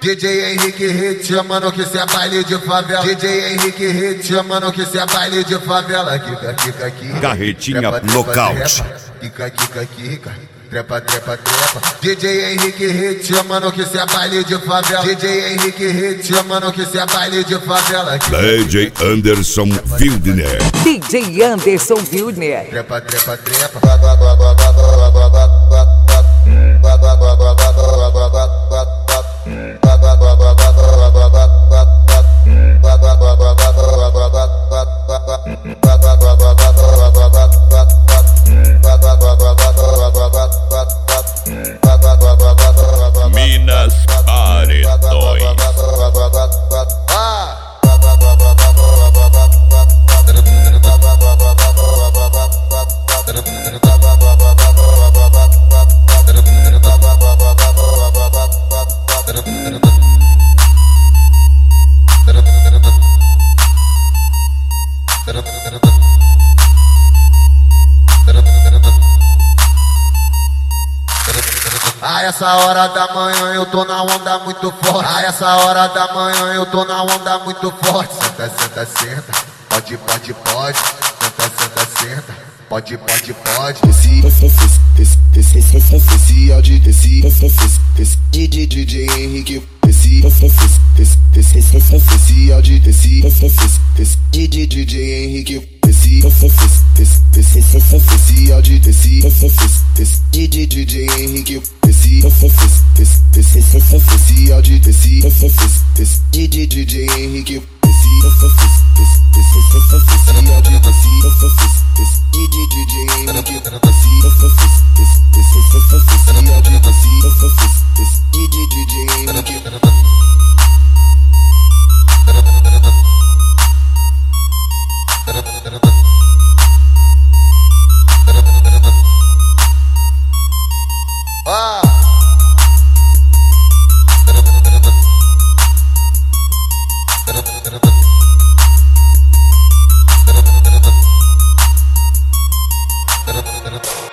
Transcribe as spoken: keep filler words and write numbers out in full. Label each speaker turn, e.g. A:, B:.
A: D J Henrique Hit, mano, que cê é baile de favela. D J Henrique Hit, mano, que cê é baile de favela. Kika, kika, kika.
B: Carretinha Nocaute.
A: Kika, kika, kika. Trepa, trepa, trepa. D J Henrique Hit, mano, que cê é baile de favela. D J Henrique Hit, mano, que cê é baile de favela.
B: D J Anderson Wildner.
C: D J Anderson Wildner.
A: Trepa, trepa, trepa.
B: Minas Paredões.
A: A essa hora da manhã eu tô na onda muito forte. A essa hora da manhã eu tô na onda muito forte. Senta, senta, senta. Pode, pode, pode. Senta, senta, senta. Pode, pode, pode. Desci, desci, desci, desci, desci, áudio, desci, desci, D J Henrique, desci, desci, desci, desci, áudio, desci, desci, D J Henrique, desci, desci, desci, áudio, desci, desci, D J Henrique, desci, desci, desci, áudio, desci, desci, D J Henrique, desci, desci, áudio, desci. D J Henrique, desci, desci, áudio, desci, D J Henrique. Ah!